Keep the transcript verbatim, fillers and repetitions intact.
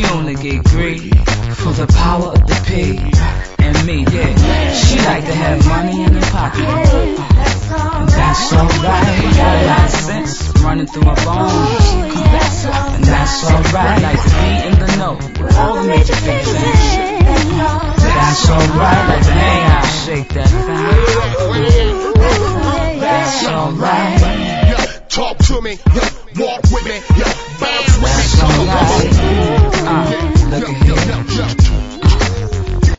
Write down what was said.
only get greedy for the power of the P and me, yeah. She like to have money in her pocket. And that's alright. Got a lot of sense running through my bones. And that's alright. Like to be in the know with all the major figures and shit. That's alright. Like to hang out, shake that thing. That's alright. Talk to me, walk with me, bounce with me. That's alright.